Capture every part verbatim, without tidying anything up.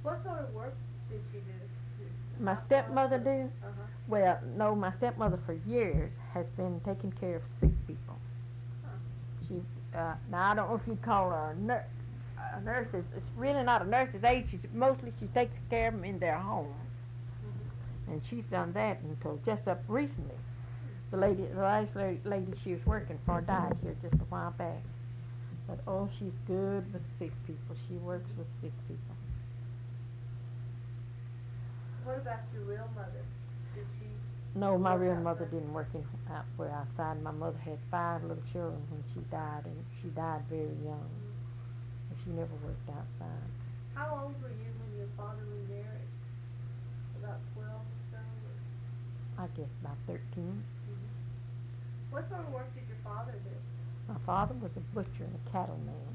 What sort of work did she do? My Housewife stepmother or? did? Uh-huh. Well, no, my stepmother for years has been taking care of sick people. Huh. She, uh, now I don't know if you'd call her a nurse. A nurse is, it's really not a nurse's aide. She's mostly she takes care of them in their home, Mhm. and she's done that until just up recently. The lady, the last la- lady she was working for died here just a while back. But oh, she's good with sick people. She works with sick people. What about your real mother? Did she No, my work real mother outside? didn't work in out where outside. My mother had five little children when she died, and she died very young. Mhm. And she never worked outside. How old were you when your father remarried? About twelve or so? Or? I guess about thirteen. Mhm. What sort of work did your father do? My father was a butcher and a cattleman.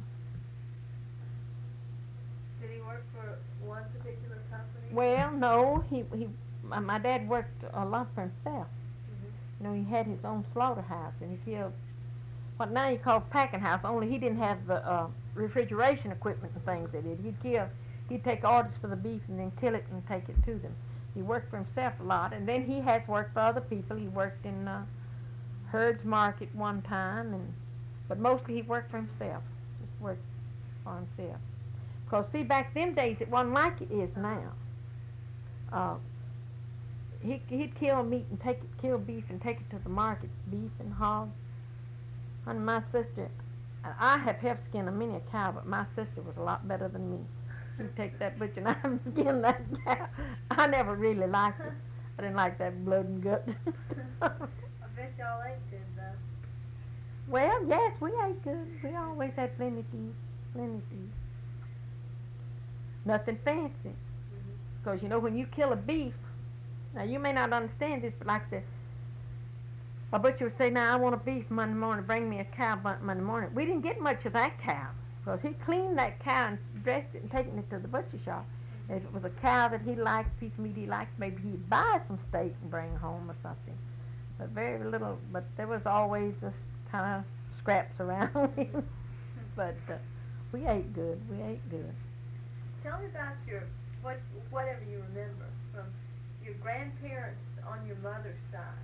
Did he work for one particular company? Well, no, he he. My, my dad worked a lot for himself. Mhm. You know, he had his own slaughterhouse, and he killed what now you call packing house. Only he didn't have the uh, refrigeration equipment and things that did. He'd kill, he'd take orders for the beef and then kill it and take it to them. He worked for himself a lot, and then he has worked for other people. He worked in uh, Herd's Market one time, and but mostly he worked for himself. Just worked for himself. Cause see, back them days it wasn't like it is Uh-huh. now. Uh, he he'd kill meat and take it, kill beef and take it to the market, beef and hog. And my sister, I have helped skin a many a cow, but my sister was a lot better than me. She'd take that butcher knife and skin that cow. I never really liked it. I didn't like that blood and guts and stuff. I bet y'all ate good though. Well, yes, we ate good. We always had plenty to eat, plenty to eat. Nothing fancy. Mhm. Because, you know, when you kill a beef, now you may not understand this, but like the a butcher would say, now I want a beef Monday morning, bring me a cow Monday morning. We didn't get much of that cow because he cleaned that cow and dressed it and taken it to the butcher shop. Mhm. If it was a cow that he liked, a piece of meat he liked, maybe he'd buy some steak and bring home or something. But very little, but there was always this kind of scraps around. Mhm. But uh, we ate good, we ate good. Tell me about your what whatever you remember from your grandparents on your mother's side.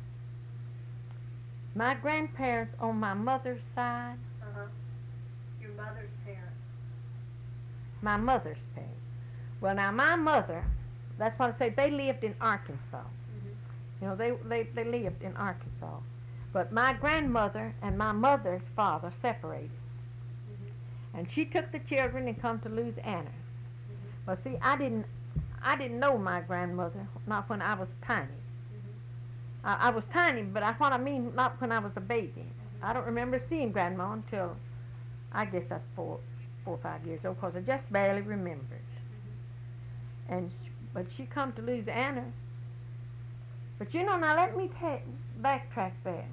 My grandparents on my mother's side, Uh huh. Your mother's parents. my mother's parents. Well, now my mother, that's what I say, they lived in Arkansas. Mhm. You know, they, they, they lived in Arkansas. But my grandmother and my mother's father separated. Mhm. And she took the children and come to Louisiana. Mhm. Well, see, I didn't, I didn't know my grandmother, not when I was tiny. Mhm. I, I was tiny, but I, what I mean, not when I was a baby. Mhm. I don't remember seeing Grandma until, I guess that's four, four or five years old, because I just barely remembered. Mhm. And, sh- but she come to Louisiana. But you know, now let me ta- backtrack there.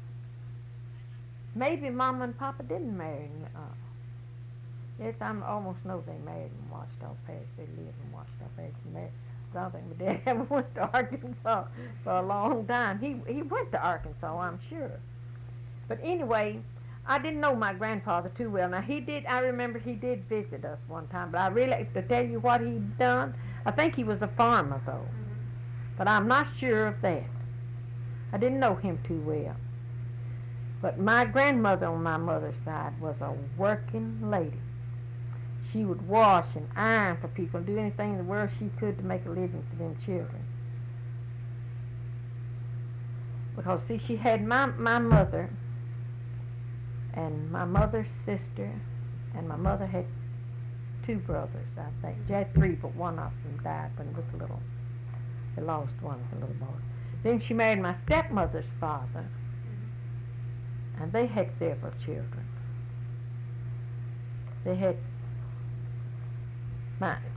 Maybe Mama and Papa didn't marry. Uh, yes, I almost know they married in Washita Parish. They lived in Washita Parish. And they, I don't think my dad ever went to Arkansas for a long time. He he went to Arkansas, I'm sure. But anyway, I didn't know my grandfather too well. Now he did. I remember he did visit us one time. But I really, to tell you what he'd done, I think he was a farmer though. Mhm. But I'm not sure of that. I didn't know him too well. But my grandmother on my mother's side was a working lady. She would wash and iron for people and do anything in the world she could to make a living for them children. Because see, she had my, my mother and my mother's sister, and my mother had two brothers, I think. She had three, but one of them died when he was little. They lost one of the little boys. Then she married my stepmother's father, Mhm. and they had several children. They had my